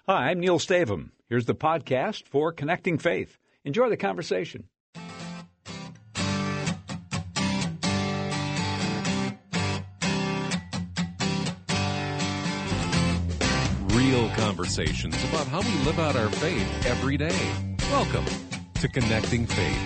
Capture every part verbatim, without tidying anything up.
Hi, I'm Neil Stavum. Here's the podcast for Connecting Faith. Enjoy the conversation. Real conversations about how we live out our faith every day. Welcome to Connecting Faith.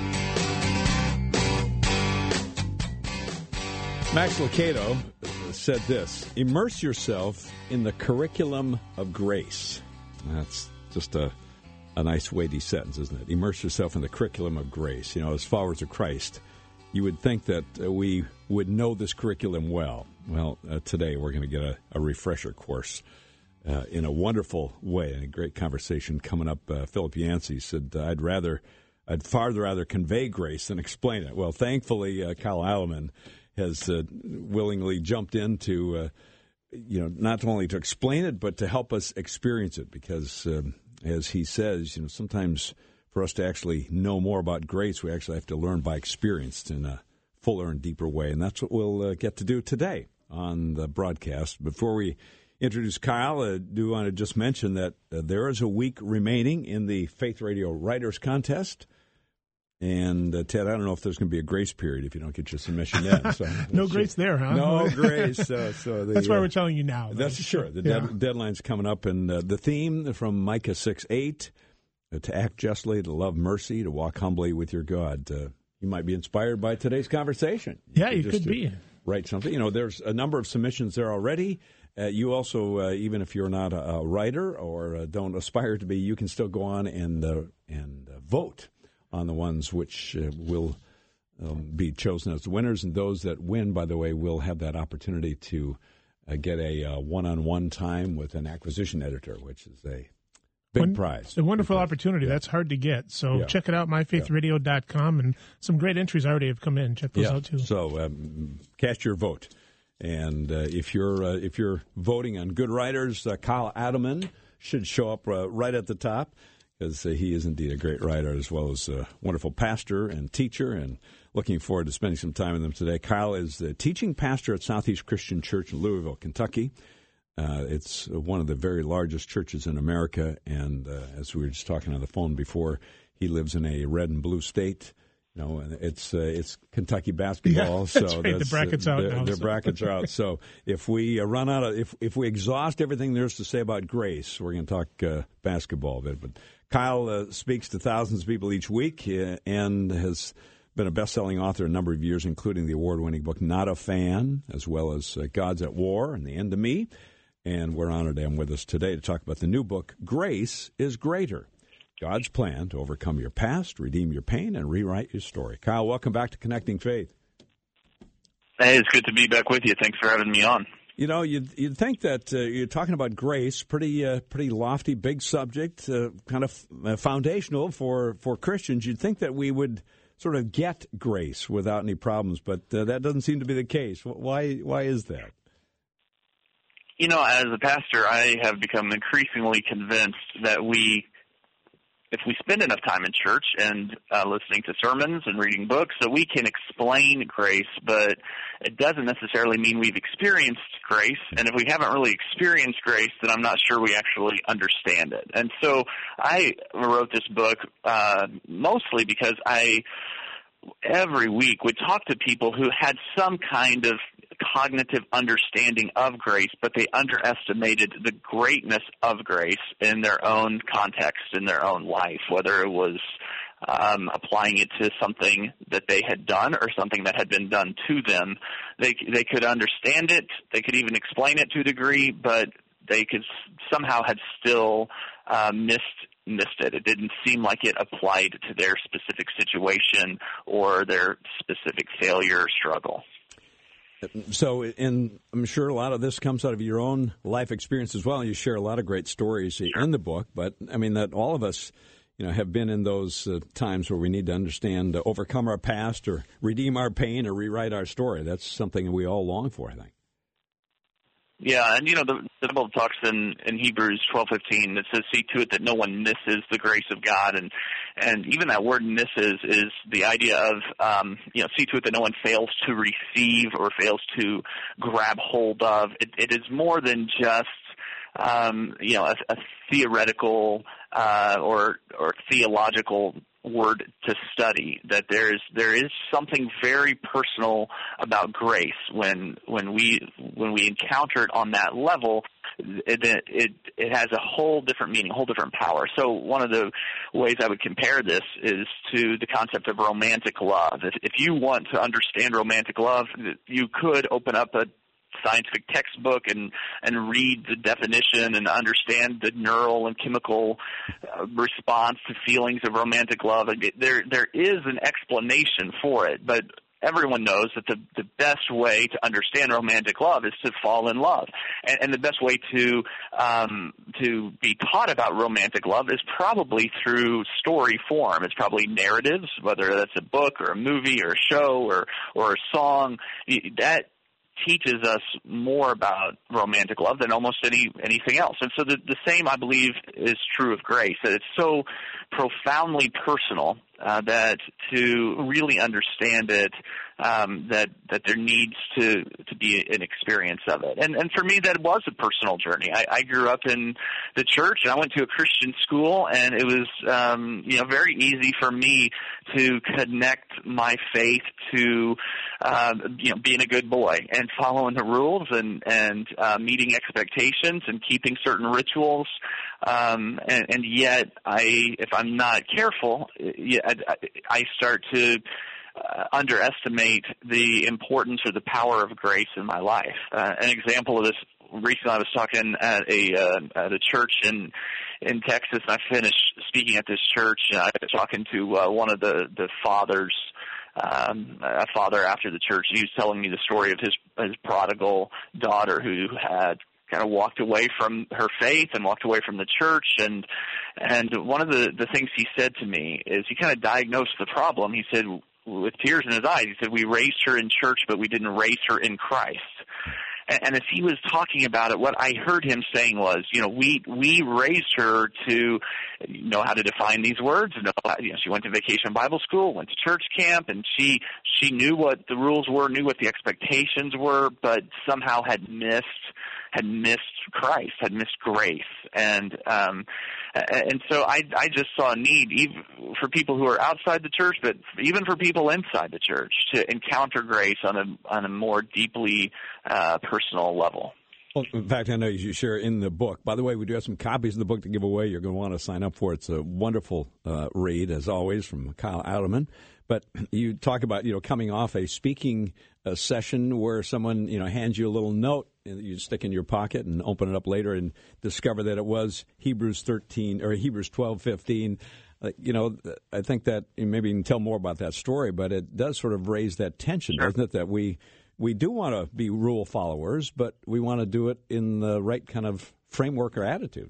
Max Lucado said this: immerse yourself in the curriculum of grace. That's just a, a nice weighty sentence, isn't it? Immerse yourself in the curriculum of grace. You know, as followers of Christ, you would think that uh, we would know this curriculum well. Well, uh, today we're going to get a, a refresher course uh, in a wonderful way. And a great conversation coming up. Uh, Philip Yancey said, I'd rather, I'd far rather convey grace than explain it. Well, thankfully, uh, Kyle Alleman has uh, willingly jumped in to, uh, you know, not only to explain it, but to help us experience it. Because, um, as he says, you know, sometimes for us to actually know more about grace, we actually have to learn by experience in a fuller and deeper way. And that's what we'll uh, get to do today on the broadcast. Before we introduce Kyle, I do want to just mention that uh, there is a week remaining in the Faith Radio Writers Contest. And, uh, Ted, I don't know if there's going to be a grace period if you don't get your submission in. So, no grace there, huh? No grace. Uh, so the, that's why uh, we're telling you now. Though. That's sure. The yeah. dead, deadline's coming up. And uh, the theme from Micah six eight, uh, to act justly, to love mercy, to walk humbly with your God. Uh, you might be inspired by today's conversation. You yeah, could you just, could be. Uh, write something. You know, there's a number of submissions there already. Uh, you also, uh, even if you're not a, a writer or uh, don't aspire to be, you can still go on and, uh, and uh, vote on the ones which uh, will um, be chosen as the winners. And those that win, by the way, will have that opportunity to uh, get a uh, one-on-one time with an acquisition editor, which is a big One, prize. A wonderful big opportunity. Yeah. That's hard to get. So Yeah. check it out, my faith radio dot com, and some great entries already have come in. Check those yeah. out, too. So um, cast your vote. And uh, if you're uh, if you're voting on good writers, uh, Kyle Alleman should show up uh, right at the top, because uh, he is indeed a great writer as well as a wonderful pastor and teacher, and looking forward to spending some time with him today. Kyle is the teaching pastor at Southeast Christian Church in Louisville, Kentucky. Uh, it's one of the very largest churches in America, and uh, as we were just talking on the phone before, he lives in a red and blue state. You know, and it's uh, it's Kentucky basketball, yeah, so that's right. that's, the brackets uh, out their, now. Their so. brackets are out. So if we uh, run out of, if if we exhaust everything there's to say about grace, we're going to talk uh, basketball a bit. But Kyle uh, speaks to thousands of people each week uh, and has been a best-selling author a number of years, including the award-winning book Not a Fan, as well as uh, God's at War and The End of Me. And we're honored to have him with us today to talk about the new book, Grace is Greater: God's Plan to Overcome Your Past, Redeem Your Pain, and Rewrite Your Story. Kyle, welcome back to Connecting Faith. Hey, it's good to be back with you. Thanks for having me on. You know, you'd, you'd think that uh, you're talking about grace, pretty uh, pretty lofty, big subject, uh, kind of uh, foundational for, for Christians. You'd think that we would sort of get grace without any problems, but uh, that doesn't seem to be the case. Why Why is that? You know, as a pastor, I have become increasingly convinced that we, if we spend enough time in church and uh, listening to sermons and reading books, that we can explain grace, but it doesn't necessarily mean we've experienced grace. And if we haven't really experienced grace, then I'm not sure we actually understand it. And so I wrote this book uh, mostly because I, every week, would talk to people who had some kind of cognitive understanding of grace, but they underestimated the greatness of grace in their own context, in their own life, whether it was um, applying it to something that they had done or something that had been done to them. They they could understand it, they could even explain it to a degree, but they could somehow had still uh, missed missed it. It didn't seem like it applied to their specific situation or their specific failure or struggle. So, and I'm sure a lot of this comes out of your own life experience as well. You share a lot of great stories in the book, but I mean that all of us, you know, have been in those uh, times where we need to understand, uh, overcome our past, or redeem our pain, or rewrite our story. That's something we all long for, I think. Yeah, and you know, the, the Bible talks in, in Hebrews twelve fifteen that says, "See to it that no one misses the grace of God," and and even that word "misses" is the idea of um, you know, see to it that no one fails to receive or fails to grab hold of. It, it is more than just um, you know, a, a theoretical uh, or or theological word to study. That there's there is something very personal about grace when when we when we encounter it on that level. It, it it has a whole different meaning, a whole different power. So one of the ways I would compare this is to the concept of romantic love. If, if you want to understand romantic love, you could open up a scientific textbook and and read the definition and understand the neural and chemical uh, response to feelings of romantic love. There there is an explanation for it, but everyone knows that the, the best way to understand romantic love is to fall in love. And, and the best way to um, to be taught about romantic love is probably through story form. It's probably narratives, whether that's a book or a movie or a show or, or a song. That teaches us more about romantic love than almost any anything else. And so the, the same, I believe, is true of grace, that it's so profoundly personal uh, that to really understand it, um, that that there needs to, to be an experience of it. And and for me, that was a personal journey. I, I grew up in the church, and I went to a Christian school, and it was um, you know very easy for me to connect my faith to uh, you know being a good boy and following the rules and and uh, meeting expectations and keeping certain rituals. Um, and, and yet, I if I'm not careful, yeah, I, I start to Uh, underestimate the importance or the power of grace in my life. Uh, an example of this, recently I was talking at a uh, at a church in in Texas, and I finished speaking at this church, and I was talking to uh, one of the, the fathers, um, a father after the church. He was telling me the story of his, his prodigal daughter who had kind of walked away from her faith and walked away from the church. And and one of the, the things he said to me is he kind of diagnosed the problem. He said, with tears in his eyes, he said, we raised her in church, but we didn't raise her in Christ. And, and as he was talking about it, what I heard him saying was, you know, we we raised her to know how to define these words. Know how, you know, she went to vacation Bible school, went to church camp, and she she knew what the rules were, knew what the expectations were, but somehow had missed had missed Christ, had missed grace. And um, and so I, I just saw a need even for people who are outside the church, but even for people inside the church to encounter grace on a on a more deeply uh, personal level. Well, in fact, I know you share in the book. By the way, we do have some copies of the book to give away. You're going to want to sign up for it. It's a wonderful uh, read, as always, from Kyle Idleman. But you talk about, you know, coming off a speaking uh, session where someone, you know, hands you a little note that you stick in your pocket and open it up later and discover that it was Hebrews thirteen or Hebrews twelve fifteen. Uh, you know, I think that maybe you can tell more about that story, but it does sort of raise that tension, sure. doesn't it, that we we do want to be rule followers, but we want to do it in the right kind of framework or attitude.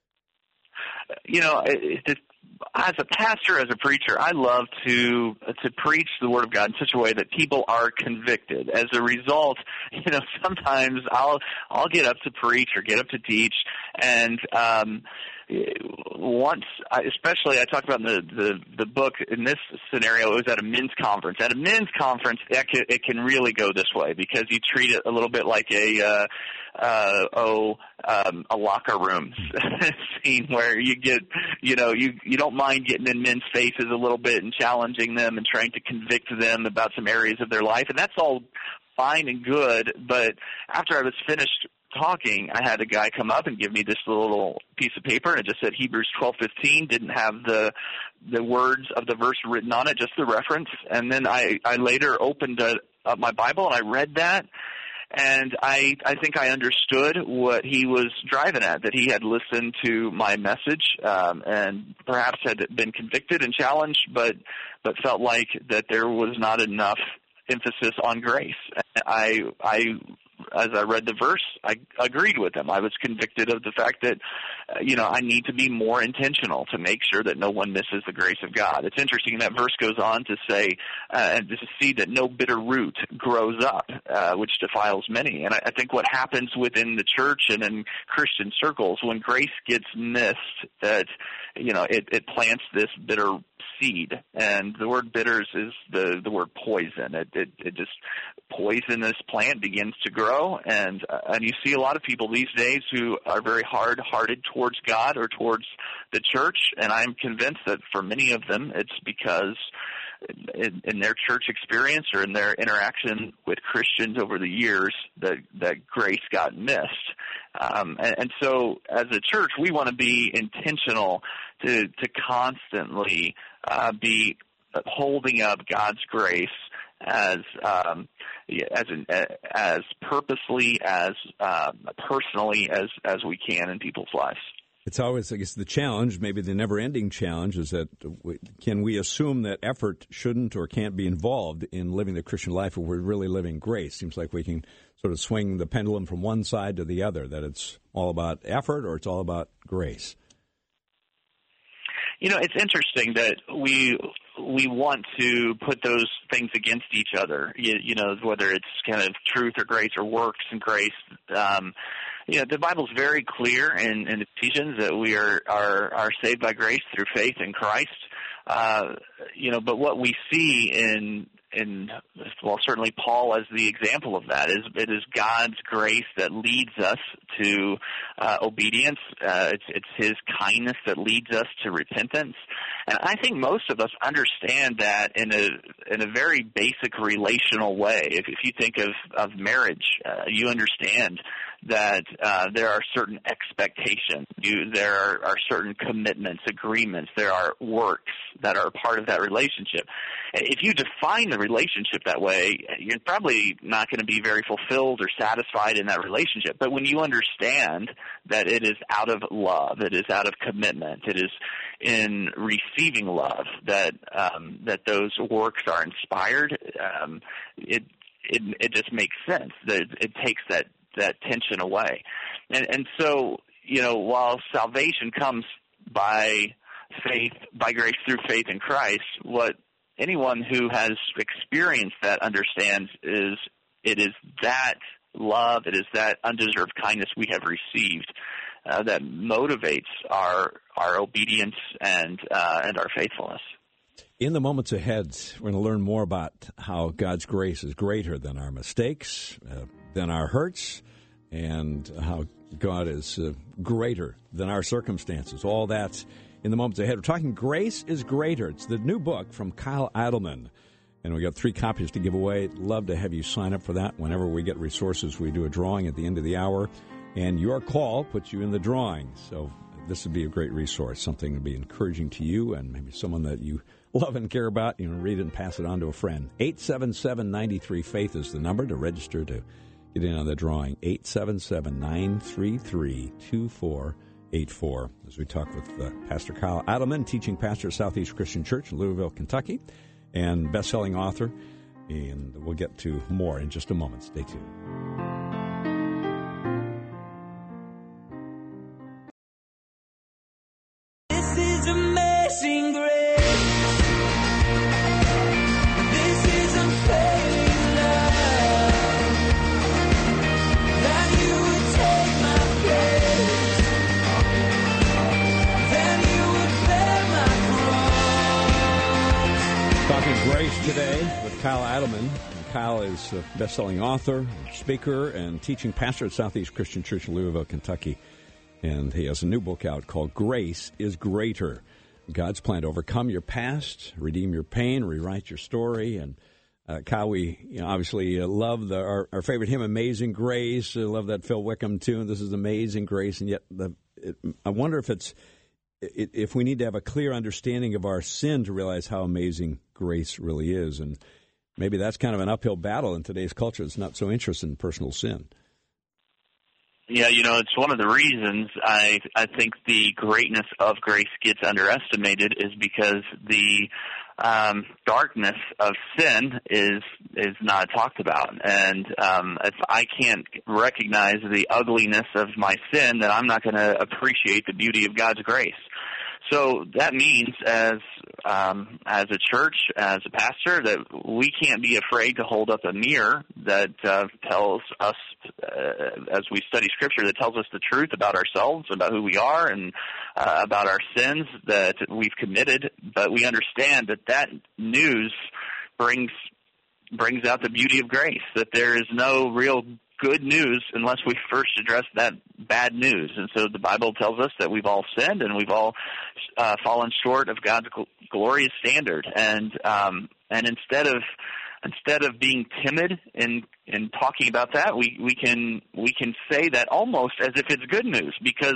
You know, it, it, as a pastor, as a preacher, I love to to preach the Word of God in such a way that people are convicted. As a result, you know, sometimes I'll I'll get up to preach or get up to teach, and um, once, I, especially I talked about in the, the the book in this scenario, it was at a men's conference. At a men's conference, it can, it can really go this way because you treat it a little bit like a uh, uh, oh um, a locker room scene where you get you know you you don't mind getting in men's faces a little bit and challenging them and trying to convict them about some areas of their life, and that's all fine and good. But after I was finished talking, I had a guy come up and give me this little piece of paper, and it just said Hebrews twelve fifteen. Didn't have the the words of the verse written on it, just the reference. And then I, I later opened a, up my Bible and I read that, and I I think I understood what he was driving at, that he had listened to my message um, and perhaps had been convicted and challenged, but but felt like that there was not enough emphasis on grace. I I As I read the verse, I agreed with him. I was convicted of the fact that, uh, you know, I need to be more intentional to make sure that no one misses the grace of God. It's interesting that verse goes on to say, uh, and to see that no bitter root grows up, uh, which defiles many. And I, I think what happens within the church and in Christian circles when grace gets missed, that, you know, it, it plants this bitter seed, and the word bitters is the, the word poison. It, it, it just poisonous plant begins to grow, and uh, and you see a lot of people these days who are very hard-hearted towards God or towards the church, and I'm convinced that for many of them it's because in, in their church experience or in their interaction with Christians over the years that, that grace got missed. Um, and, and so as a church, we want to be intentional to, to constantly uh, be holding up God's grace as um, as an, as purposely, as uh, personally as, as we can in people's lives. It's always, I guess, the challenge, maybe the never-ending challenge, is that we, can we assume that effort shouldn't or can't be involved in living the Christian life if we're really living grace? Seems like we can sort of swing the pendulum from one side to the other, that it's all about effort or it's all about grace. You know, it's interesting that we we want to put those things against each other, you, you know, whether it's kind of truth or grace or works and grace. Um You know, the Bible's very clear in, in Ephesians that we are, are, are saved by grace through faith in Christ. Uh, you know, but what we see in, in, well, certainly Paul as the example of that is it is God's grace that leads us to uh, obedience. Uh, it's, it's His kindness that leads us to repentance. And I think most of us understand that in a in a very basic relational way. If, if you think of, of marriage, uh, you understand that uh, there are certain expectations. You, there are, are certain commitments, agreements. There are works that are part of that relationship. If you define the relationship that way, you're probably not going to be very fulfilled or satisfied in that relationship. But when you understand that it is out of love, it is out of commitment, it is in receiving love that um, that those works are inspired, um, it, it it just makes sense. That it, it takes that that tension away. And, and so, you know, while salvation comes by faith, by grace through faith in Christ, what anyone who has experienced that understands is it is that love, it is that undeserved kindness we have received uh, that motivates our our obedience and uh, and our faithfulness. In the moments ahead, we're going to learn more about how God's grace is greater than our mistakes, uh, than our hurts, and how God is uh, greater than our circumstances. All that in the moments ahead. We're talking Grace is Greater. It's the new book from Kyle Idleman, and we got three copies to give away. Love to have you sign up for that. Whenever we get resources, we do a drawing at the end of the hour, and your call puts you in the drawing. So this would be a great resource, something to be encouraging to you and maybe someone that you love and care about. You know, read it and pass it on to a friend. eight seven seven, nine three, FAITH is the number to register to get in on the drawing. eight seven seven, nine three three, two four eight four. As we talk with uh, Pastor Kyle Idleman, teaching pastor at Southeast Christian Church in Louisville, Kentucky, and best-selling author. And we'll get to more in just a moment. Stay tuned. This is amazing grace. Grace today with Kyle Idleman. And Kyle is a best-selling author, speaker, and teaching pastor at Southeast Christian Church in Louisville, Kentucky. And he has a new book out called Grace is Greater. God's plan to overcome your past, redeem your pain, rewrite your story. And uh, Kyle, we you know, obviously uh, love the, our, our favorite hymn, Amazing Grace. I love that Phil Wickham tune. This is Amazing Grace. And yet the, it, I wonder if it's if we need to have a clear understanding of our sin to realize how amazing grace really is. And maybe that's kind of an uphill battle in today's culture. It's not so interested in personal sin. Yeah, you know, it's one of the reasons I I think the greatness of grace gets underestimated is because the um, darkness of sin is is not talked about. And um, if I can't recognize the ugliness of my sin, then I'm not going to appreciate the beauty of God's grace. so that means as um, as a church, as a pastor, that we can't be afraid to hold up a mirror that uh, tells us, uh, as we study Scripture, that tells us the truth about ourselves, about who we are, and uh, about our sins that we've committed. But we understand that that news brings brings out the beauty of grace, that there is no real good news unless we first address that bad news. And so the Bible tells us that we've all sinned and we've all uh, fallen short of God's gl- glorious standard. And um, and instead of instead of being timid in in talking about that, we, we can we can say that almost as if it's good news, because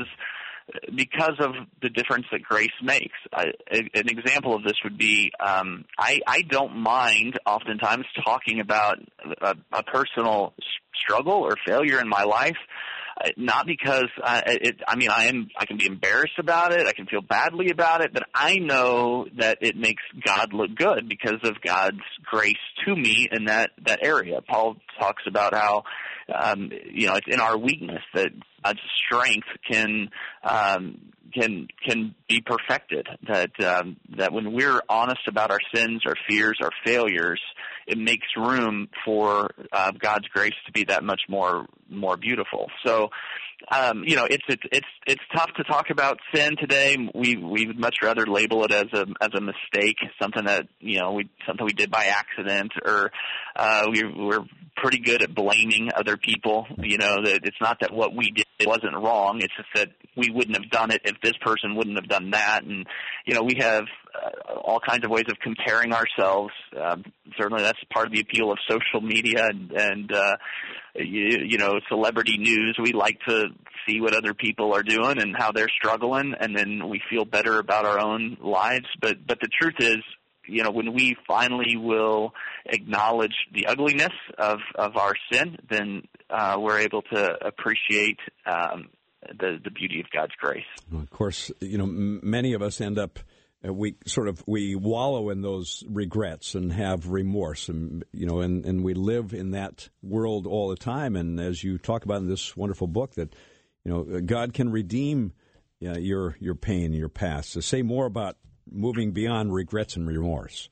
because of the difference that grace makes. I, an example of this would be um, I, I don't mind oftentimes talking about a, a personal struggle or failure in my life, uh, not because I, it, I mean I am I can be embarrassed about it, I can feel badly about it, but I know that it makes God look good because of God's grace to me in that, that area. Paul talks about how um, you know it's in our weakness that God's strength can um, can can be perfected. That um, that when we're honest about our sins, our fears, our failures, it makes room for uh, God's grace to be that much more more beautiful. So, um, you know, it's it's it's it's tough to talk about sin today. We we would much rather label it as a as a mistake, something that you know we something we did by accident, or uh, we we're pretty good at blaming other people. You know, that it's not that what we did wasn't wrong. It's just that we wouldn't have done it if this person wouldn't have done that. And, you know, we have uh, all kinds of ways of comparing ourselves. Um, certainly that's part of the appeal of social media and, and uh, you, you know, celebrity news. We like to see what other people are doing and how they're struggling, and then we feel better about our own lives. But, but the truth is, you know, when we finally will acknowledge the ugliness of, of our sin, then uh, we're able to appreciate um, the the beauty of God's grace. Well, of course, you know, m- many of us end up uh, we sort of we wallow in those regrets and have remorse, and you know, and, and we live in that world all the time. And as you talk about in this wonderful book, that you know, God can redeem uh, your your pain, your past. So say more about moving beyond regrets and remorse.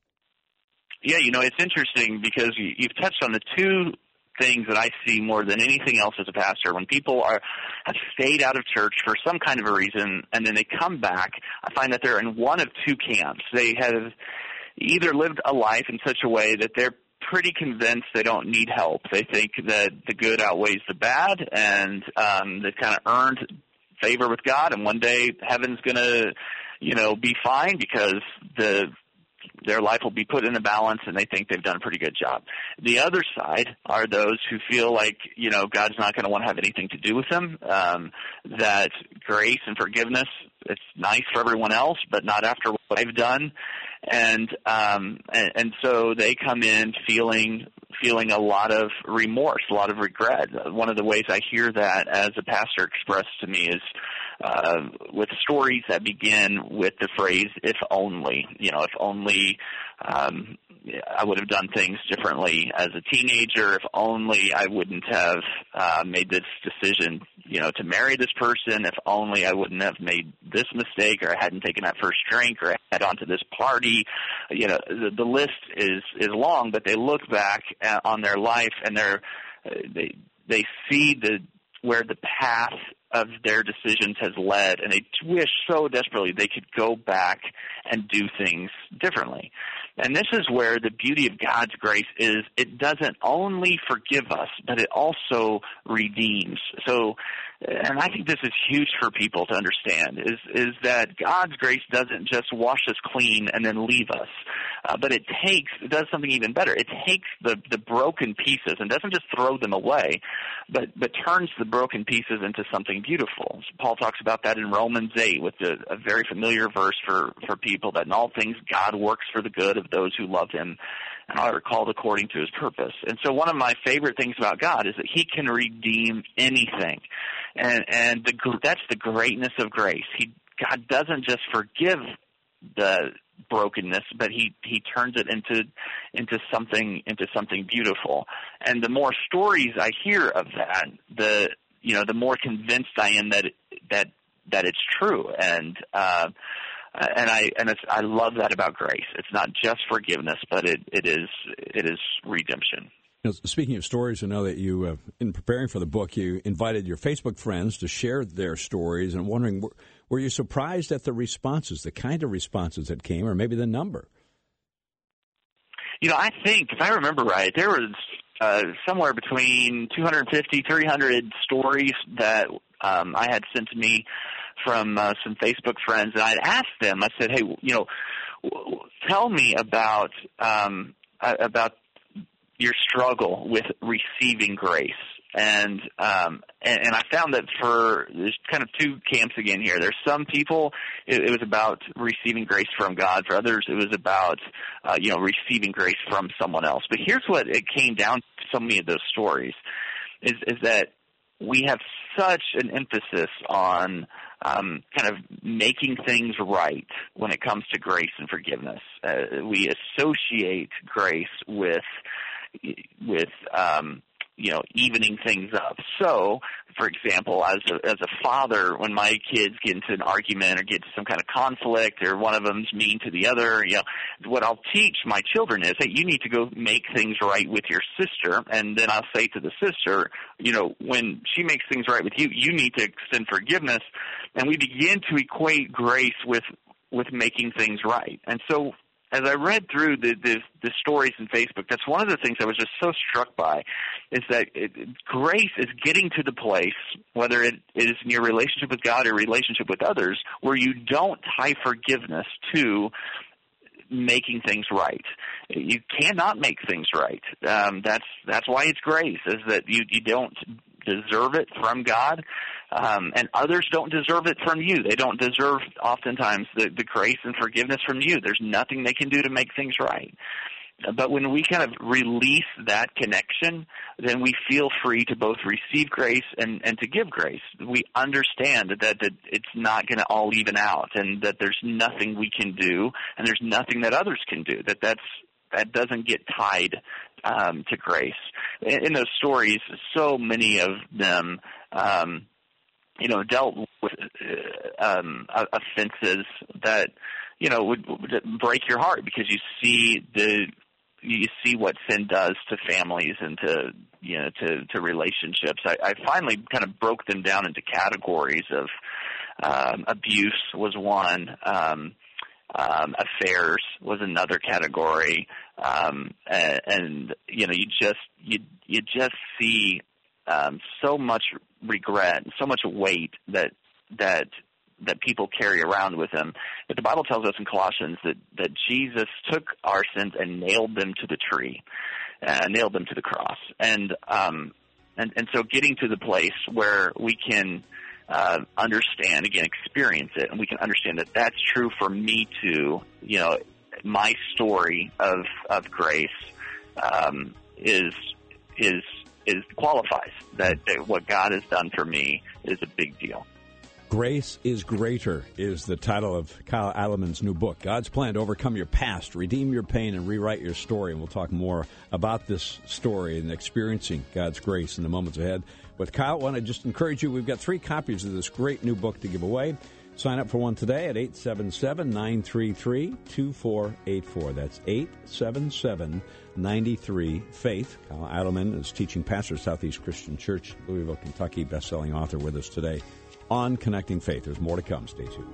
Yeah, you know, it's interesting because you, you've touched on the two things that I see more than anything else as a pastor. When people are have stayed out of church for some kind of a reason and then they come back, I find that they're in one of two camps. They have either lived a life in such a way that they're pretty convinced they don't need help. They think that the good outweighs the bad, and um, they've kind of earned favor with God, and one day heaven's going to you know, be fine because the their life will be put in the balance and they think they've done a pretty good job. The other side are those who feel like, you know, God's not going to want to have anything to do with them, um, that grace and forgiveness, it's nice for everyone else, but not after what I've done. And, um, and, and so they come in feeling feeling a lot of remorse, a lot of regret. One of the ways I hear that as a pastor expressed to me is uh, with stories that begin with the phrase, if only, you know, if only um, I would have done things differently as a teenager, if only I wouldn't have uh, made this decision, you know, to marry this person, if only I wouldn't have made this mistake, or I hadn't taken that first drink, or I had gone to this party. You know, the, the list is, is long, but they look back at, on their life and they're, they they see the where the path of their decisions has led, and they wish so desperately they could go back and do things differently. And this is where the beauty of God's grace is. It doesn't only forgive us, but it also redeems. So, and I think this is huge for people to understand, is is that God's grace doesn't just wash us clean and then leave us, uh, but it takes, it does something even better. It takes the, the broken pieces and doesn't just throw them away, but, but turns the broken pieces into something beautiful. So Paul talks about that in Romans eight with a, a very familiar verse for, for people, that in all things God works for the good of those who love him and are called according to his purpose. And so one of my favorite things about God is that he can redeem anything. And, and the, that's the greatness of grace. He, God doesn't just forgive the brokenness, but he, he turns it into, into something, into something beautiful. And the more stories I hear of that, the, you know, the more convinced I am that, that that it's true. And uh, and I and it's, I love that about grace. It's not just forgiveness, but it, it is it is redemption. You know, speaking of stories, I know that you, uh, in preparing for the book, you invited your Facebook friends to share their stories, and wondering, were, were you surprised at the responses, the kind of responses that came, or maybe the number? You know, I think, if I remember right, there was uh, somewhere between two hundred fifty, three hundred stories that um, I had sent to me from uh, some Facebook friends, and I'd asked them, I said, hey, you know, w- tell me about um, about your struggle with receiving grace. And, um, and and I found that for there's kind of two camps again here. There's some people it, it was about receiving grace from God. For others, it was about uh, you know receiving grace from someone else. But here's what it came down to. So many of those stories is is that we have such an emphasis on um, kind of making things right when it comes to grace and forgiveness. Uh, we associate grace with with um, you know, evening things up. So, for example, as a, as a father, when my kids get into an argument or get into some kind of conflict, or one of them's mean to the other, you know, what I'll teach my children is, hey, you need to go make things right with your sister. And then I'll say to the sister, you know, when she makes things right with you, you need to extend forgiveness. And we begin to equate grace with, with making things right. And so, as I read through the, the the stories in Facebook, that's one of the things I was just so struck by, is that it, grace is getting to the place, whether it is in your relationship with God or relationship with others, where you don't tie forgiveness to making things right. You cannot make things right. Um, that's that's why it's grace, is that you, you don't deserve it from God. Um, and others don't deserve it from you. They don't deserve, oftentimes, the, the grace and forgiveness from you. There's nothing they can do to make things right. But when we kind of release that connection, then we feel free to both receive grace and, and to give grace. We understand that, that it's not going to all even out, and that there's nothing we can do, and there's nothing that others can do, that that's, that doesn't get tied um, to grace. In, in those stories, so many of them um, you know, dealt with uh, um, offenses that, you know, would, would break your heart, because you see the you see what sin does to families and to you know to, to relationships. I, I finally kind of broke them down into categories of um, abuse was one, um, um, affairs was another category, um, and, and you know you just you you just see um, so much regret, so much weight that that that people carry around with them. But the Bible tells us in Colossians that, that Jesus took our sins and nailed them to the tree, uh, nailed them to the cross. And um, and and so getting to the place where we can uh, understand, again, experience it, and we can understand that that's true for me too. You know, my story of of grace um, is is. is qualifies that, that what God has done for me is a big deal. Grace is Greater is the title of Kyle Idleman's new book, God's Plan to Overcome Your Past, Redeem Your Pain, and Rewrite Your Story. And we'll talk more about this story and experiencing God's grace in the moments ahead. With Kyle, I want to just encourage you, we've got three copies of this great new book to give away. Sign up for one today at eight seven seven, nine three three, two four eight four. That's eight seven seven, nine three, FAITH. Kyle Idleman is teaching pastor at Southeast Christian Church, Louisville, Kentucky, best-selling author with us today on Connecting Faith. There's more to come. Stay tuned.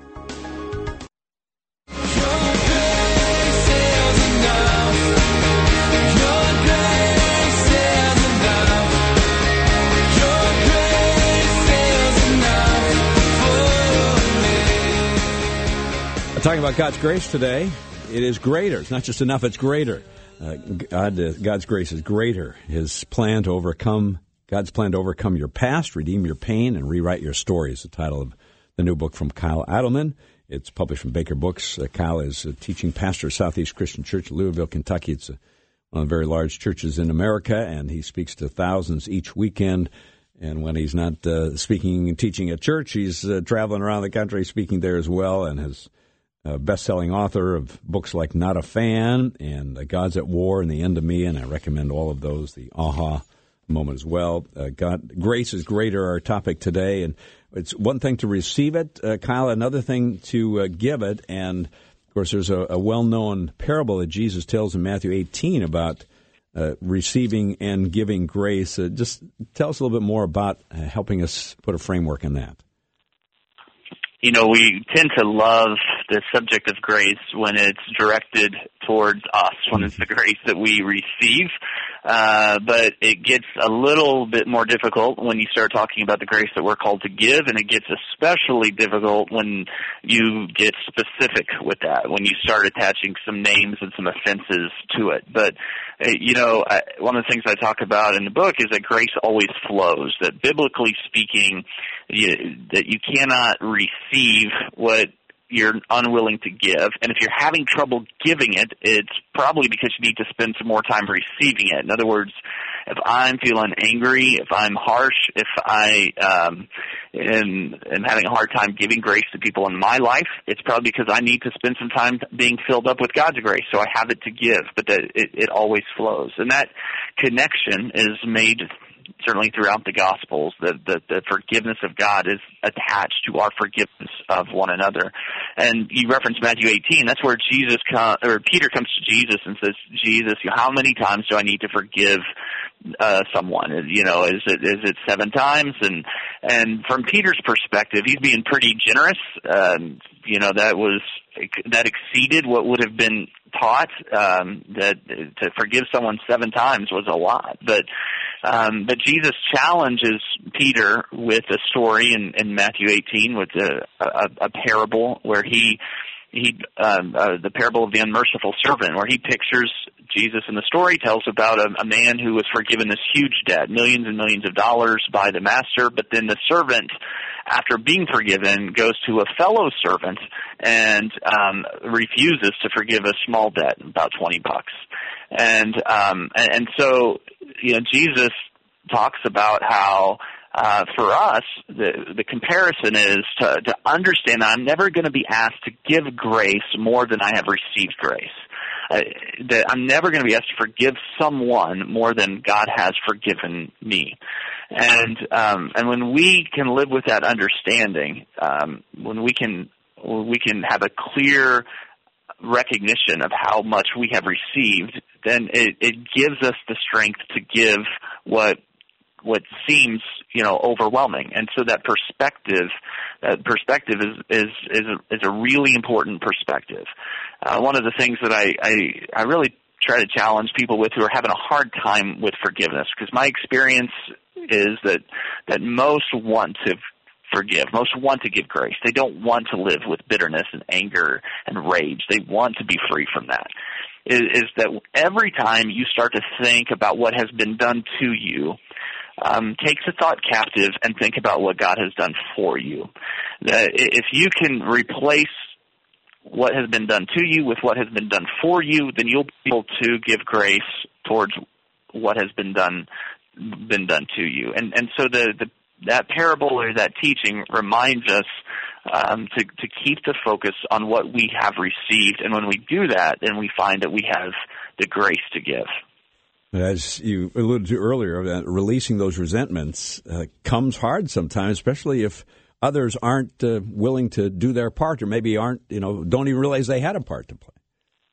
Talking about God's grace today. It is greater. It's not just enough, it's greater. Uh, God, uh, God's grace is greater. His plan to overcome, God's plan to overcome your past, redeem your pain, and rewrite your story is the title of the new book from Kyle Idleman. It's published from Baker Books. Uh, Kyle is a teaching pastor at Southeast Christian Church, Louisville, Kentucky. It's a, one of the very large churches in America, and he speaks to thousands each weekend. And when he's not uh, speaking and teaching at church, he's uh, traveling around the country speaking there as well, and has a best-selling author of books like Not a Fan and God's at War and The End of Me, and I recommend all of those, the aha moment as well. Uh, God, grace is greater, our topic today, and it's one thing to receive it, uh, Kyle, another thing to uh, give it, and of course there's a, a well-known parable that Jesus tells in Matthew eighteen about uh, receiving and giving grace. Uh, just tell us a little bit more about uh, helping us put a framework in that. You know, we tend to love the subject of grace when it's directed towards us, when it's the grace that we receive. Uh, but it gets a little bit more difficult when you start talking about the grace that we're called to give, and it gets especially difficult when you get specific with that, when you start attaching some names and some offenses to it. But, uh, you know, I, one of the things I talk about in the book is that grace always flows, that biblically speaking, you, that you cannot receive what you're unwilling to give. And if you're having trouble giving it, it's probably because you need to spend some more time receiving it. In other words, if I'm feeling angry, if I'm harsh, if I um, am, am having a hard time giving grace to people in my life, it's probably because I need to spend some time being filled up with God's grace, so I have it to give. But that it, it always flows. And that connection is made certainly throughout the Gospels. The, the, the forgiveness of God is attached to our forgiveness of one another. And you referenced Matthew eighteen. That's where Jesus com- or Peter comes to Jesus and says, Jesus, how many times do I need to forgive uh, someone? You know, is it is it seven times? And and from Peter's perspective, he's being pretty generous. Um, you know, that was that exceeded what would have been taught. Um, that to forgive someone seven times was a lot, but. Um, but Jesus challenges Peter with a story in, in Matthew eighteen, with a, a, a parable where he, he, um, uh, the parable of the unmerciful servant, where he pictures Jesus in the story tells about a, a man who was forgiven this huge debt, millions and millions of dollars by the master, but then the servant, after being forgiven, goes to a fellow servant and um, refuses to forgive a small debt, about twenty bucks. And um, and, and so, you know, Jesus talks about how uh, for us the the comparison is to, to understand that I'm never going to be asked to give grace more than I have received grace. Uh, that I'm never going to be asked to forgive someone more than God has forgiven me. And um, and when we can live with that understanding, um, when we can we can have a clear recognition of how much we have received, then it, it gives us the strength to give what what seems, you know, overwhelming. And so that perspective, that perspective is is is a, is a really important perspective. Uh, one of the things that I, I I really try to challenge people with who are having a hard time with forgiveness, because my experience is that that most want to forgive. Most want to give grace. They don't want to live with bitterness and anger and rage. They want to be free from that. Is, is that every time you start to think about what has been done to you, um, take the thought captive and think about what God has done for you. Uh, if you can replace what has been done to you with what has been done for you, then you'll be able to give grace towards what has been done been done to you. And and so the, the that parable or that teaching reminds us um, to, to keep the focus on what we have received. And when we do that, then we find that we have the grace to give. As you alluded to earlier, that releasing those resentments uh, comes hard sometimes, especially if others aren't uh, willing to do their part, or maybe aren't, you know, don't even realize they had a part to play.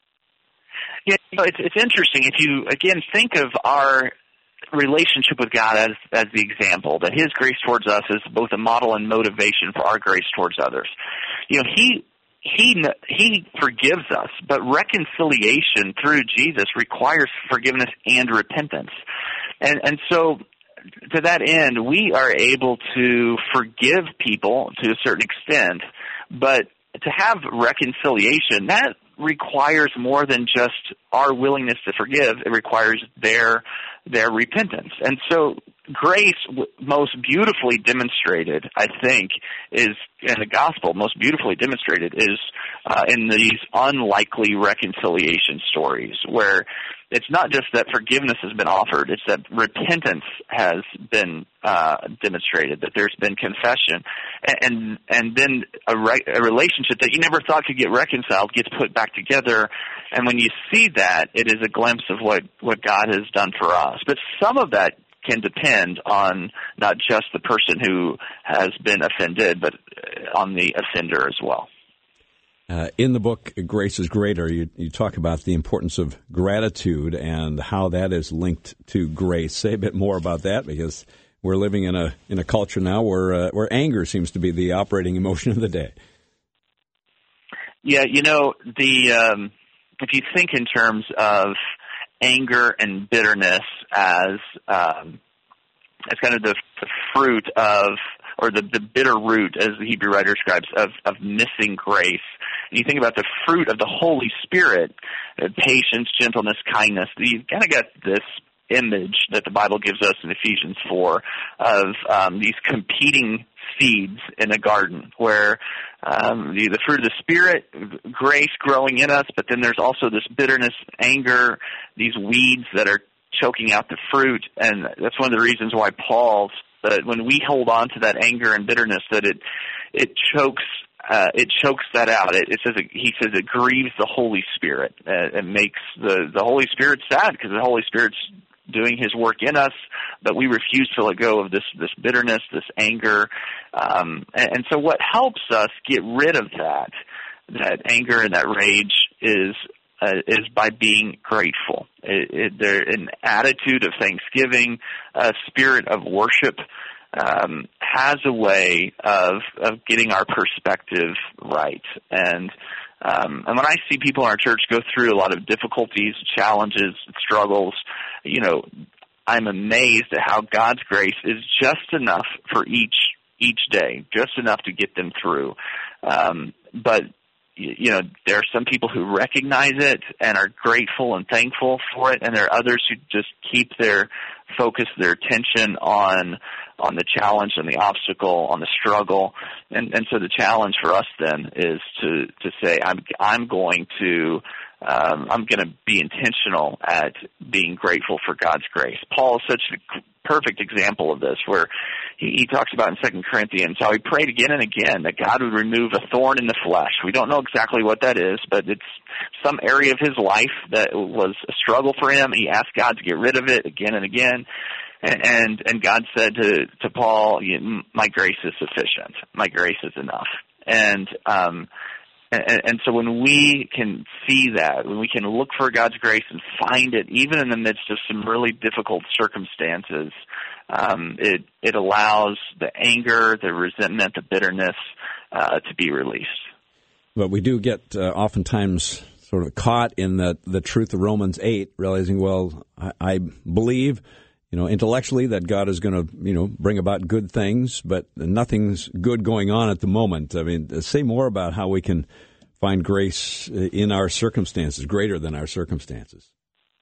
Yeah, you know, it's, it's interesting. If you, again, think of our relationship with God as as the example, that His grace towards us is both a model and motivation for our grace towards others. You know, He He He forgives us, but reconciliation through Jesus requires forgiveness and repentance, and and so to that end, we are able to forgive people to a certain extent, but to have reconciliation, that requires more than just our willingness to forgive. It requires their their repentance. And so grace, most beautifully demonstrated, I think, is in the gospel, most beautifully demonstrated is uh, in these unlikely reconciliation stories, where it's not just that forgiveness has been offered, it's that repentance has been uh, demonstrated, that there's been confession, and and then a, re- a relationship that you never thought could get reconciled gets put back together. And when you see that, it is a glimpse of what, what God has done for us. But some of that can depend on not just the person who has been offended, but on the offender as well. Uh, in the book, Grace is Greater, you, you talk about the importance of gratitude and how that is linked to grace. Say a bit more about that, because we're living in a in a culture now where uh, where anger seems to be the operating emotion of the day. Yeah, you know, the um, if you think in terms of anger and bitterness as um, as kind of the, the fruit of, or the, the bitter root, as the Hebrew writer describes, of, of missing grace. And you think about the fruit of the Holy Spirit, uh, patience, gentleness, kindness. You kind of got this image that the Bible gives us in Ephesians four of um, these competing seeds in a garden, where um, the, the fruit of the Spirit, grace growing in us, but then there's also this bitterness, anger, these weeds that are choking out the fruit. And that's one of the reasons why Paul, that when we hold on to that anger and bitterness, that it it chokes uh, it chokes that out. It, it says it, he says it grieves the Holy Spirit. Uh, it makes the the Holy Spirit sad, because the Holy Spirit's doing His work in us, but we refuse to let go of this this bitterness, this anger, um, and, and so what helps us get rid of that that anger and that rage is. Uh, is by being grateful. It, it, there, an attitude of thanksgiving, a spirit of worship um, has a way of of getting our perspective right. And um, and when I see people in our church go through a lot of difficulties, challenges, struggles, you know, I'm amazed at how God's grace is just enough for each each day, just enough to get them through. Um, but You know, there are some people who recognize it and are grateful and thankful for it, and there are others who just keep their focus, their attention on on the challenge and the obstacle, on the struggle. And, and so the challenge for us then is to, to say, I'm I'm going to um, I'm going to be intentional at being grateful for God's grace. Paul is such a perfect example of this, where he, he talks about in Second Corinthians how he prayed again and again that God would remove a thorn in the flesh. We don't know exactly what that is, but it's some area of his life that was a struggle for him. He asked God to get rid of it again and again. And, and, and God said to, to Paul, my grace is sufficient. My grace is enough. And, um, and, and so when we can see that, when we can look for God's grace and find it, even in the midst of some really difficult circumstances, um, it, it allows the anger, the resentment, the bitterness, uh, to be released. But we do get, uh, oftentimes sort of caught in the, the truth of Romans eight, realizing, well, I, I believe, you know, intellectually that God is going to, you know, bring about good things, but nothing's good going on at the moment. I mean, say more about how we can find grace in our circumstances, greater than our circumstances.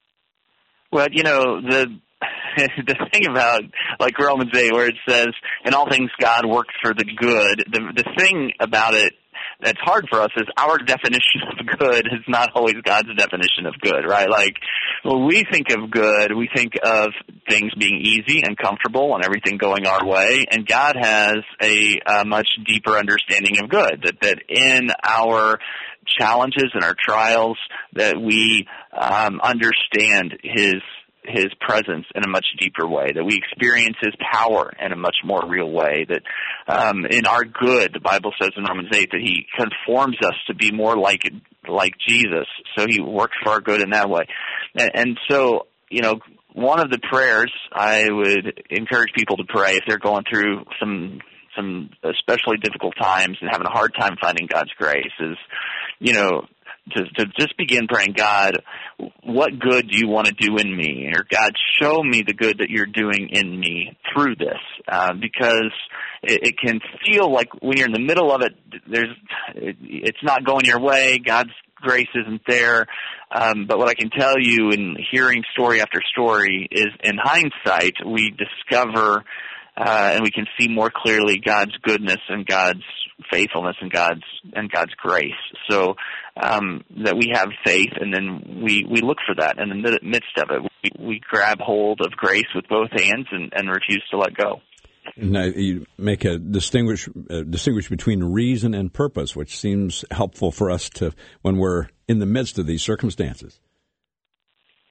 Well, you know, the the thing about, like Romans eight, where it says, in all things God works for the good, the the thing about it that's hard for us is our definition of good is not always God's definition of good, right? Like, when we think of good, we think of things being easy and comfortable and everything going our way, and God has a, a much deeper understanding of good, that, that in our challenges and our trials, that we um, understand His His presence in a much deeper way, that we experience His power in a much more real way, that um, in our good, the Bible says in Romans eight that He conforms us to be more like like Jesus, so He works for our good in that way. And, and so, you know, one of the prayers I would encourage people to pray if they're going through some some especially difficult times and having a hard time finding God's grace is, you know, To, to just begin praying, God, what good do you want to do in me? Or God, show me the good that you're doing in me through this. Uh, because it, it can feel like when you're in the middle of it, there's it, it's not going your way. God's grace isn't there. Um, but what I can tell you in hearing story after story is, in hindsight, we discover uh, and we can see more clearly God's goodness and God's faithfulness and God's and God's grace. So um, that we have faith, and then we, we look for that in the midst of it. We, we grab hold of grace with both hands and, and refuse to let go. Now, you make a distinguish uh, distinguish between reason and purpose, which seems helpful for us to when we're in the midst of these circumstances.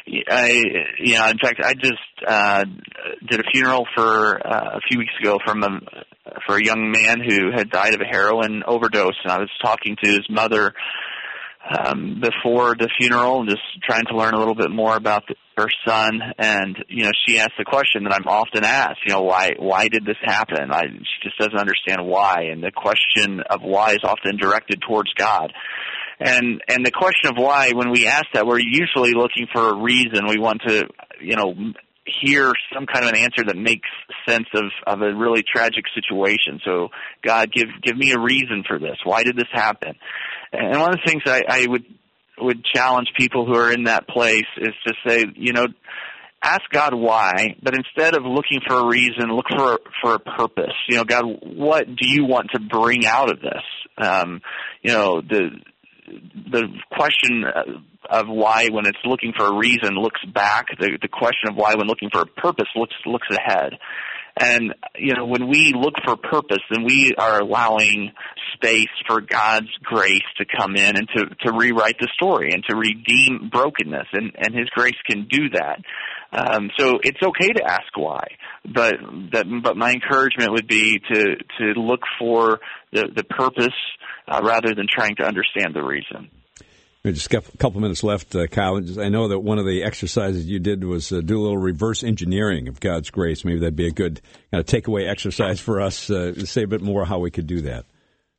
I, you know, in fact, I just uh, did a funeral for uh, a few weeks ago from a, for a young man who had died of a heroin overdose, and I was talking to his mother um, before the funeral, just trying to learn a little bit more about the, her son. And you know, she asked the question that I'm often asked. You know, why why did this happen? I, she just doesn't understand why, and the question of why is often directed towards God. And and the question of why, when we ask that, we're usually looking for a reason. We want to, you know, hear some kind of an answer that makes sense of, of a really tragic situation. So, God, give give me a reason for this. Why did this happen? And one of the things I, I would would challenge people who are in that place is to say, you know, ask God why, but instead of looking for a reason, look for for a purpose. You know, God, what do you want to bring out of this? Um, you know, the the question of why, when it's looking for a reason, looks back. The, the question of why, when looking for a purpose, looks looks ahead. And, you know, when we look for purpose, then we are allowing space for God's grace to come in and to, to rewrite the story and to redeem brokenness. And, and His grace can do that. Um, so it's okay to ask why. But that, but my encouragement would be to, to look for the, the purpose uh, rather than trying to understand the reason. We just got a couple minutes left, uh, Kyle. I know that one of the exercises you did was uh, do a little reverse engineering of God's grace. Maybe that'd be a good kind of takeaway exercise for us uh, to say a bit more how we could do that.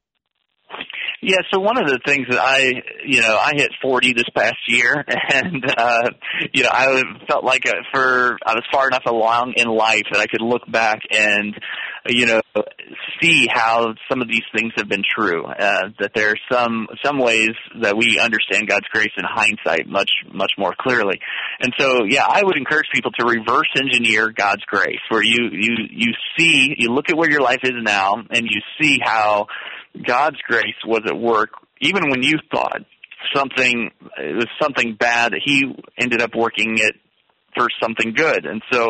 Yeah, so one of the things that I, you know, I hit forty this past year, and, uh, you know, I felt like for, I was far enough along in life that I could look back and, you know, see how some of these things have been true, uh, that there are some, some ways that we understand God's grace in hindsight much, much more clearly. And so, yeah, I would encourage people to reverse engineer God's grace, where you, you, you see, you look at where your life is now, and you see how God's grace was at work, even when you thought something, it was something bad, He ended up working it for something good. And so,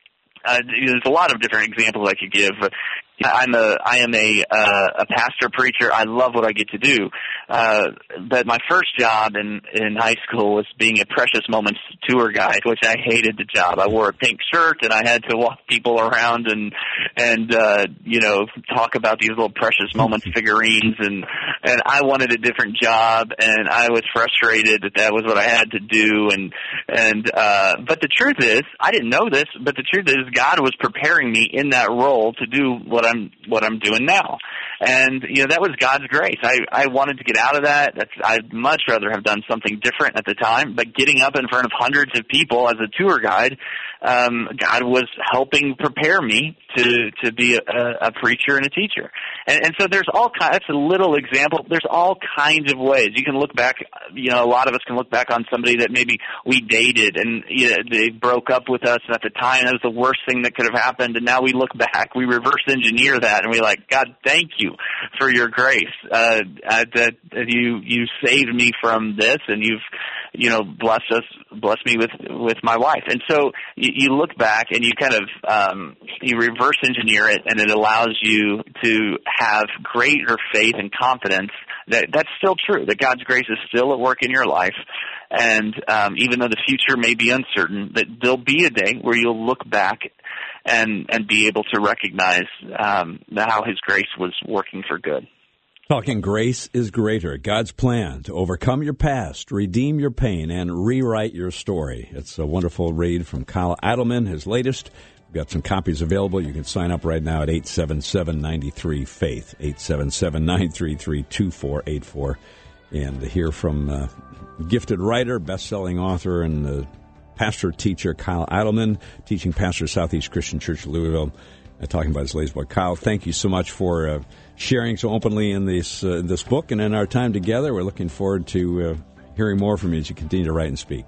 Uh, there's a lot of different examples I could give. I'm a, I am a, uh, a pastor preacher. I love what I get to do. Uh, but my first job in, in high school was being a Precious Moments tour guide, which I hated the job. I wore a pink shirt and I had to walk people around and, and, uh, you know, talk about these little Precious Moments figurines, and, and I wanted a different job, and I was frustrated that that was what I had to do. And, and, uh, but the truth is, I didn't know this, but the truth is God was preparing me in that role to do what I'm, what I'm doing now. And, you know, that was God's grace. I, I wanted to get out of that. That's, I'd much rather have done something different at the time, but getting up in front of hundreds of people as a tour guide, um, God was helping prepare me to, to be a, a preacher and a teacher. And, and so there's all kinds, that's a little example. There's all kinds of ways. You can look back, you know, a lot of us can look back on somebody that maybe we dated and, you know, they broke up with us, and at the time that was the worst thing that could have happened, and now we look back, we reverse engineer that, and we're like, God, thank you for your grace, uh, uh that, that you, you saved me from this, and you've, you know, blessed us, blessed me with, with my wife. And so you, you look back and you kind of, um, you reverse engineer it, and it allows you to have greater faith and confidence that that's still true, that God's grace is still at work in your life. And, um, even though the future may be uncertain, that there'll be a day where you'll look back and, and be able to recognize, um, how His grace was working for good. Talking Grace is Greater, God's plan to overcome your past, redeem your pain, and rewrite your story. It's a wonderful read from Kyle Idleman, his latest. We've got some copies available. You can sign up right now at eight seven seven, nine three, FAITH, eight seven seven, nine three three, two four eight four. And to hear from uh, gifted writer, best-selling author, and uh, pastor-teacher Kyle Idleman, teaching pastor at Southeast Christian Church, Louisville, uh, talking about his latest book. Kyle, thank you so much for uh, sharing so openly in this uh, this book and in our time together. We're looking forward to uh, hearing more from you as you continue to write and speak.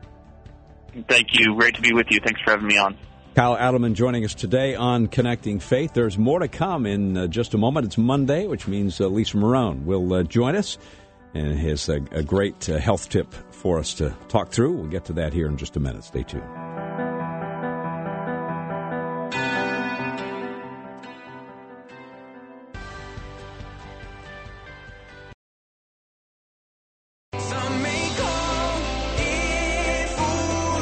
Thank you. Great to be with you. Thanks for having me on. Kyle Idleman joining us today on Connecting Faith. There's more to come in uh, just a moment. It's Monday, which means uh, Lisa Marone will uh, join us and has a, a great uh, health tip for us to talk through. We'll get to that here in just a minute. Stay tuned. Some may call it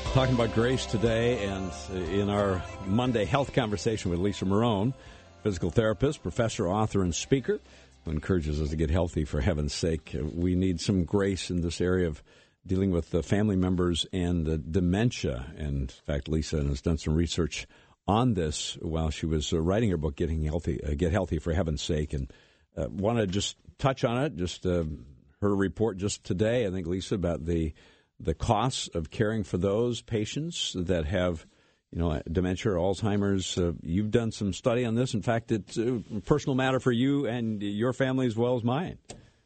Talking about grace today, and in our Monday health conversation with Lisa Marone, physical therapist, professor, author, and speaker, who encourages us to get healthy for heaven's sake. We need some grace in this area of dealing with the family members and the dementia. And in fact, Lisa has done some research on this while she was uh, writing her book, Getting Healthy, uh, Get Healthy for Heaven's Sake. And uh, want to just touch on it, just uh, her report just today, I think, Lisa, about the the costs of caring for those patients that have, you know, dementia or Alzheimer's. Uh, you've done some study on this. In fact, it's a personal matter for you and your family as well as mine.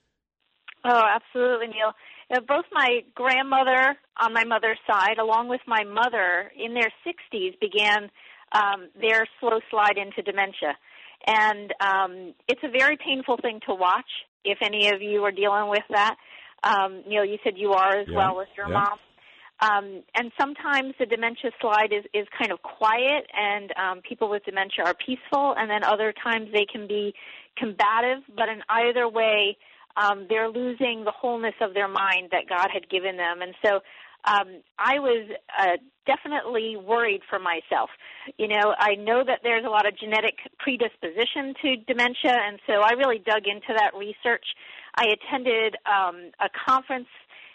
Oh, absolutely, Neil. Uh, both my grandmother on my mother's side, along with my mother, in their sixties, began um, their slow slide into dementia. And um, it's a very painful thing to watch if any of you are dealing with that. Um, Neil, you said you are as yeah, well with your yeah. mom. Um, and sometimes the dementia slide is, is kind of quiet, and um, people with dementia are peaceful, and then other times they can be combative. But in either way, um, they're losing the wholeness of their mind that God had given them. And so um, I was uh, definitely worried for myself. You know, I know that there's a lot of genetic predisposition to dementia, and so I really dug into that research. I attended um, a conference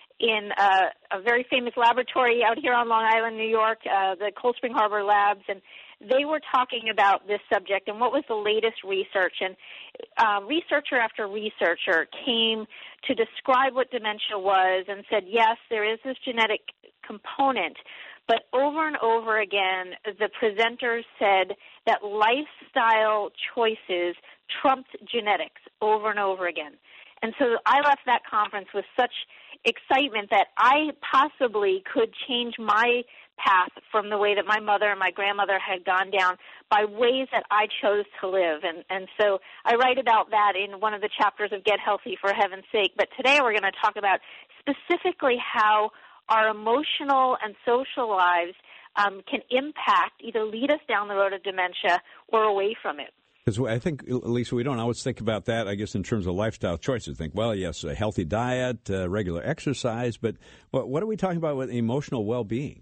in a, a very famous laboratory out here on Long Island, New York, uh, the Cold Spring Harbor Labs, and they were talking about this subject and what was the latest research. And uh, researcher after researcher came to describe what dementia was and said, yes, there is this genetic component, but over and over again, the presenters said that lifestyle choices trumped genetics over and over again. And so I left that conference with such excitement that I possibly could change my path from the way that my mother and my grandmother had gone down by ways that I chose to live. And, and so I write about that in one of the chapters of Get Healthy for Heaven's Sake. But today we're going to talk about specifically how our emotional and social lives um, can impact, either lead us down the road of dementia or away from it. Because I think, Lisa, we don't always think about that, I guess, in terms of lifestyle choices. Think, well, yes, a healthy diet, uh, regular exercise, but what, what are we talking about with emotional well-being?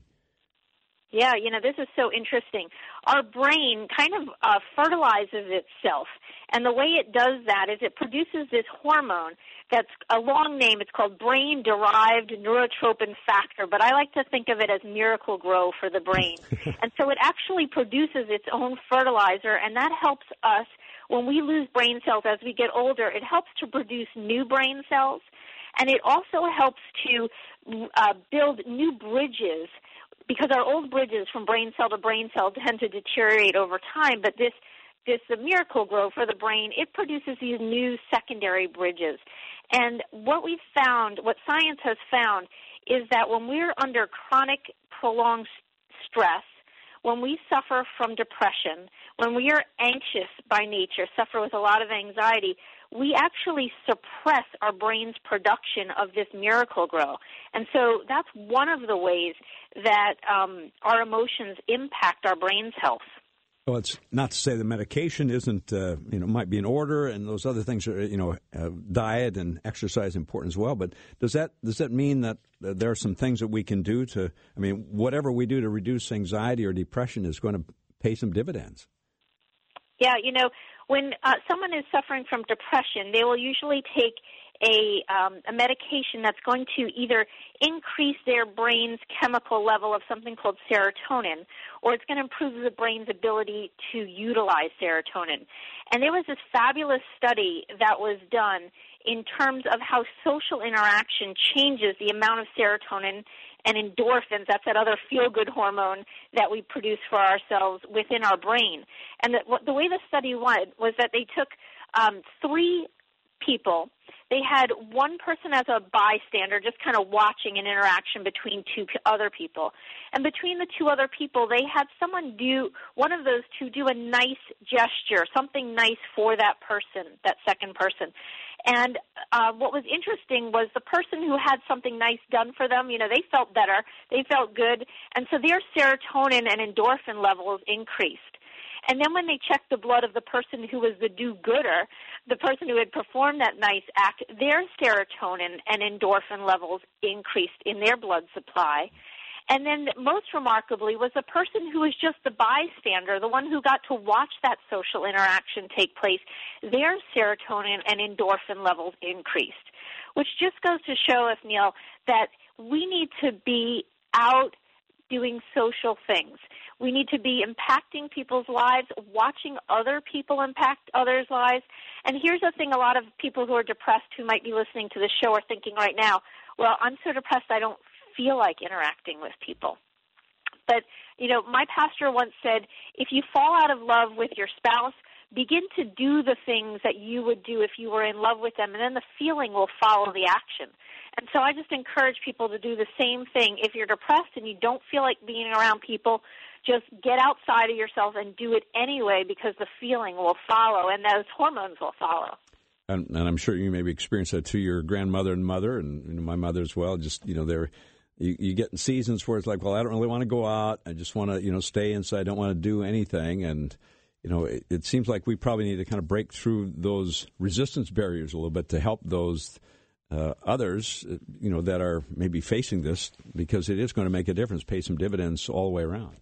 Yeah, you know, this is so interesting. Our brain kind of uh, fertilizes itself, and the way it does that is it produces this hormone that's a long name. It's called brain-derived neurotrophin factor, but I like to think of it as Miracle Grow for the brain. And so it actually produces its own fertilizer, and that helps us when we lose brain cells as we get older. It helps to produce new brain cells, and it also helps to uh, build new bridges, because our old bridges from brain cell to brain cell tend to deteriorate over time, but this this the Miracle Grow for the brain, it produces these new secondary bridges. And what we've found, what science has found, is that when we're under chronic, prolonged stress, when we suffer from depression, when we are anxious by nature, suffer with a lot of anxiety, we actually suppress our brain's production of this Miracle Grow. And so that's one of the ways that um, our emotions impact our brain's health. Well, it's not to say the medication isn't, uh, you know, might be in order, and those other things are, you know, uh, diet and exercise important as well. But does that does that mean that uh, there are some things that we can do to, I mean, whatever we do to reduce anxiety or depression is going to pay some dividends? Yeah, you know, when uh, someone is suffering from depression, they will usually take a, um, a medication that's going to either increase their brain's chemical level of something called serotonin, or it's going to improve the brain's ability to utilize serotonin. And there was this fabulous study that was done in terms of how social interaction changes the amount of serotonin and endorphins, that's that other feel-good hormone that we produce for ourselves within our brain. And the, the way the study went was that they took um, three people. They had one person as a bystander, just kind of watching an interaction between two p- other people. And between the two other people, they had someone do, one of those two do a nice gesture, something nice for that person, that second person. And uh, what was interesting was the person who had something nice done for them, you know, they felt better, they felt good, and so their serotonin and endorphin levels increased. And then when they checked the blood of the person who was the do-gooder, the person who had performed that nice act, their serotonin and endorphin levels increased in their blood supply. And then most remarkably was the person who was just the bystander, the one who got to watch that social interaction take place. Their serotonin and endorphin levels increased, which just goes to show us, Neil, that we need to be out doing social things. We need to be impacting people's lives, watching other people impact others' lives. And here's the thing, a lot of people who are depressed who might be listening to this show are thinking right now, well, I'm so depressed I don't feel like interacting with people. But, you know, my pastor once said, if you fall out of love with your spouse, begin to do the things that you would do if you were in love with them, and then the feeling will follow the action. And so I just encourage people to do the same thing. If you're depressed and you don't feel like being around people, just get outside of yourself and do it anyway, because the feeling will follow and those hormones will follow. And, and I'm sure you maybe experienced that to your grandmother and mother, and, and my mother as well. Just, you know, they're you, you get in seasons where it's like, well, I don't really want to go out. I just want to, you know, stay inside. I don't want to do anything. And, you know, it, it seems like we probably need to kind of break through those resistance barriers a little bit to help those uh, others, you know, that are maybe facing this, because it is going to make a difference, pay some dividends all the way around.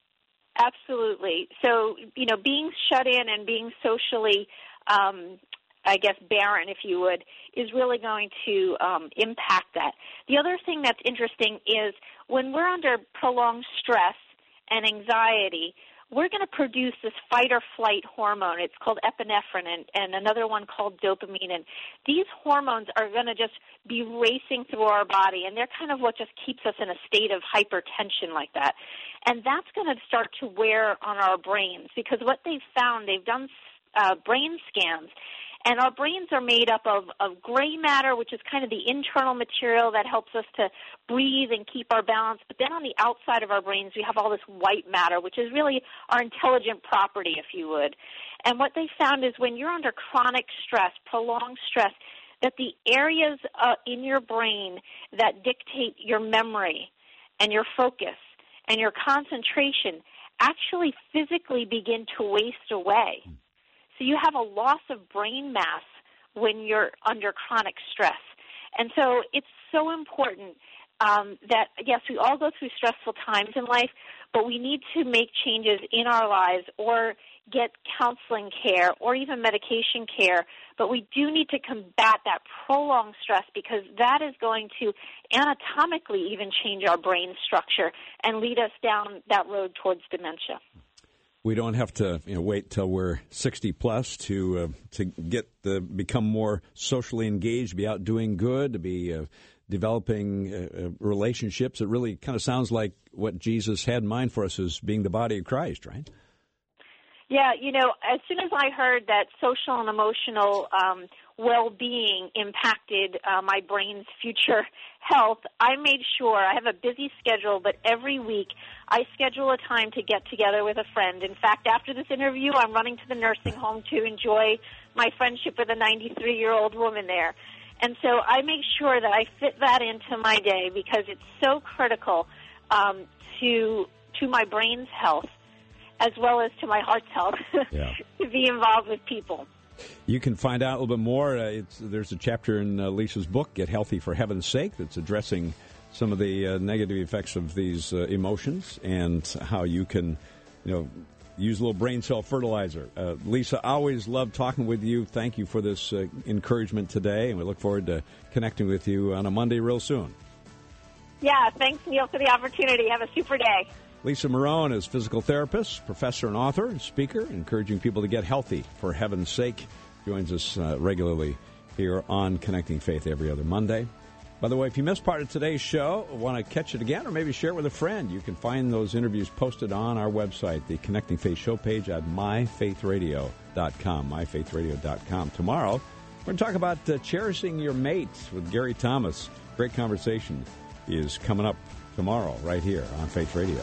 Absolutely. So, you know, being shut in and being socially, um, I guess, barren, if you would, is really going to um, impact that. The other thing that's interesting is when we're under prolonged stress and anxiety, we're going to produce this fight-or-flight hormone. It's called epinephrine, and, and another one called dopamine. And these hormones are going to just be racing through our body, and they're kind of what just keeps us in a state of hypertension like that. And that's going to start to wear on our brains, because what they've found, they've done uh, brain scans, and our brains are made up of, of gray matter, which is kind of the internal material that helps us to breathe and keep our balance. But then on the outside of our brains, we have all this white matter, which is really our intelligent property, if you would. And what they found is when you're under chronic stress, prolonged stress, that the areas uh, in your brain that dictate your memory and your focus and your concentration actually physically begin to waste away. So you have a loss of brain mass when you're under chronic stress. And so it's so important um, that, yes, we all go through stressful times in life, but we need to make changes in our lives or get counseling care or even medication care. But we do need to combat that prolonged stress, because that is going to anatomically even change our brain structure and lead us down that road towards dementia. We don't have to, you know, wait till we're sixty plus to uh, to get the become more socially engaged, be out doing good, to be uh, developing uh, relationships. It really kind of sounds like what Jesus had in mind for us as being the body of Christ, right? Yeah, you know, as soon as I heard that social and emotional um, well-being impacted uh, my brain's future health, I made sure, I have a busy schedule, but every week I schedule a time to get together with a friend. In fact, after this interview, I'm running to the nursing home to enjoy my friendship with a ninety-three-year-old woman there. And so I make sure that I fit that into my day, because it's so critical um, to to my brain's health, as well as to my heart's health, yeah. to be involved with people. You can find out a little bit more. Uh, it's, there's a chapter in uh, Lisa's book, Get Healthy for Heaven's Sake, that's addressing some of the uh, negative effects of these uh, emotions and how you can, you know, use a little brain cell fertilizer. Uh, Lisa, I always love talking with you. Thank you for this uh, encouragement today, and we look forward to connecting with you on a Monday real soon. Yeah, thanks, Neil, for the opportunity. Have a super day. Lisa Marone is physical therapist, professor and author and speaker, encouraging people to get healthy for heaven's sake. Joins us uh, regularly here on Connecting Faith every other Monday. By the way, if you missed part of today's show, want to catch it again or maybe share it with a friend, you can find those interviews posted on our website, the Connecting Faith show page at my faith radio dot com, my faith radio dot com. Tomorrow, we're going to talk about uh, cherishing your mate with Gary Thomas. Great conversation is coming up tomorrow right here on Faith Radio.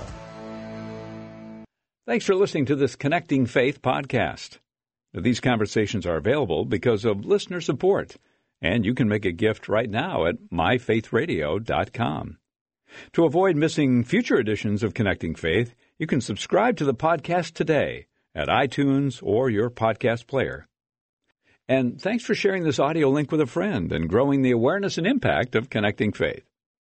Thanks for listening to this Connecting Faith podcast. These conversations are available because of listener support, and you can make a gift right now at my faith radio dot com. To avoid missing future editions of Connecting Faith, you can subscribe to the podcast today at iTunes or your podcast player. And thanks for sharing this audio link with a friend and growing the awareness and impact of Connecting Faith.